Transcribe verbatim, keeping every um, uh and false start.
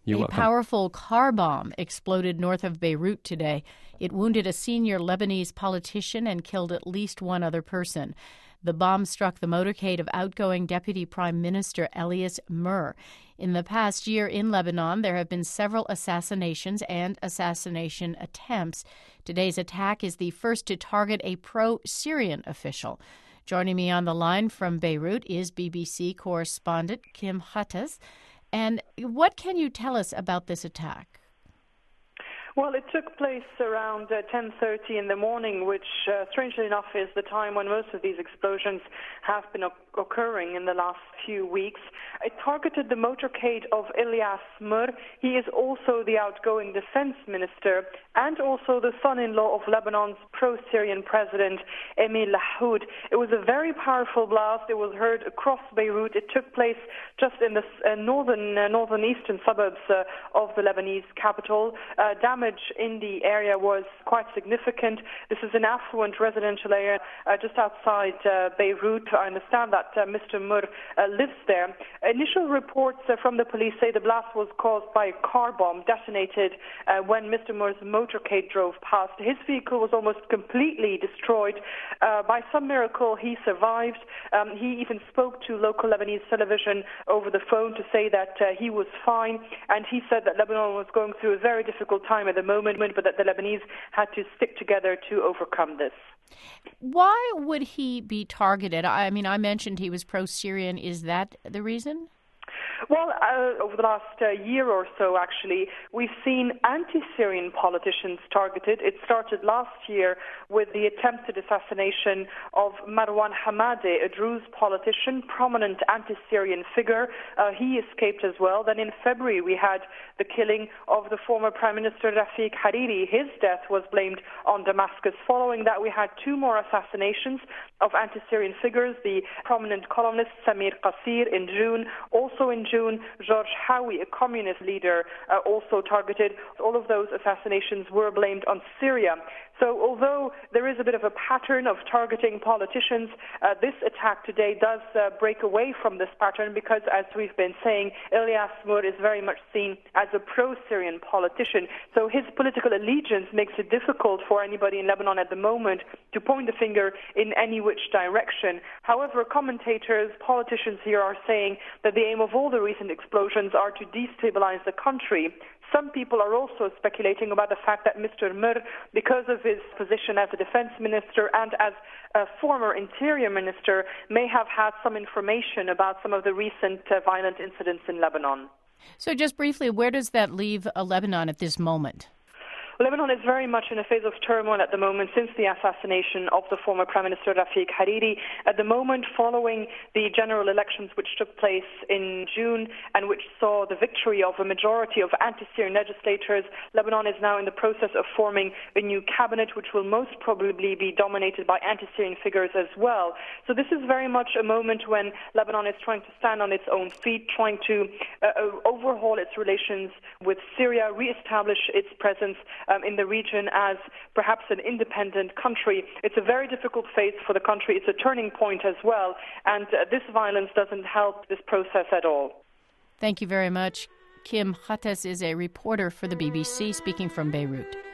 You're a welcome. powerful car bomb exploded north of Beirut today. It wounded a senior Lebanese politician and killed at least one other person. The bomb struck the motorcade of outgoing Deputy Prime Minister Elias Mur. In the past year in Lebanon, there have been several assassinations and assassination attempts. Today's attack is the first to target a pro-Syrian official. Joining me on the line from Beirut is B B C correspondent Kim Khattas. And what can you tell us about this attack? Well, it took place around uh, ten thirty in the morning, which, uh, strangely enough, is the time when most of these explosions have been o- occurring in the last few weeks. It targeted the motorcade of Elias Mur. He is also the outgoing defense minister and also the son-in-law of Lebanon's pro-Syrian president, Emil Lahoud. It was a very powerful blast. It was heard across Beirut. It took place just in the uh, northern, uh, northern eastern suburbs uh, of the Lebanese capital. Uh, damage in the area was quite significant. This is an affluent residential area uh, just outside uh, Beirut. I understand that uh, Mister Mur uh, lives there. Initial reports uh, from the police say the blast was caused by a car bomb detonated uh, when Mister Mur's motorcade drove past. His vehicle was almost completely destroyed. Uh, by some miracle, he survived. Um, he even spoke to local Lebanese television over the phone to say that uh, he was fine, and he said that Lebanon was going through a very difficult time at the moment, but that the Lebanese had to stick together to overcome this. Why would he be targeted? I mean, I mentioned he was pro-Syrian. Is that the reason? Well, uh, over the last uh, year or so, actually, we've seen anti-Syrian politicians targeted. It started last year with the attempted assassination of Marwan Hamadeh, a Druze politician, prominent anti-Syrian figure. Uh, he escaped as well. Then in February, we had the killing of the former Prime Minister Rafiq Hariri. His death was blamed on Damascus. Following that, we had two more assassinations of anti-Syrian figures, the prominent columnist Samir Qasir in June. Also in June, George Howie, a communist leader, uh, also targeted. All of those assassinations were blamed on Syria. So although there is a bit of a pattern of targeting politicians, uh, this attack today does uh, break away from this pattern because, as we've been saying, Elias Mur is very much seen as a pro-Syrian politician. So his political allegiance makes it difficult for anybody in Lebanon at the moment to point the finger in any which direction. However, commentators, politicians here are saying that the aim of all the recent explosions are to destabilize the country. Some people are also speculating about the fact that Mister Mur, because of his position as a defense minister and as a former interior minister, may have had some information about some of the recent uh, violent incidents in Lebanon. So just briefly, where does that leave uh, Lebanon at this moment? Lebanon is very much in a phase of turmoil at the moment since the assassination of the former Prime Minister Rafiq Hariri. At the moment, following the general elections which took place in June and which saw the victory of a majority of anti-Syrian legislators, Lebanon is now in the process of forming a new cabinet which will most probably be dominated by anti-Syrian figures as well. So this is very much a moment when Lebanon is trying to stand on its own feet, trying to uh, overhaul its relations with Syria, re-establish its presence Um, in the region as perhaps an independent country. It's a very difficult phase for the country. It's a turning point as well. And uh, this violence doesn't help this process at all. Thank you very much. Kim Khattas is a reporter for the B B C speaking from Beirut.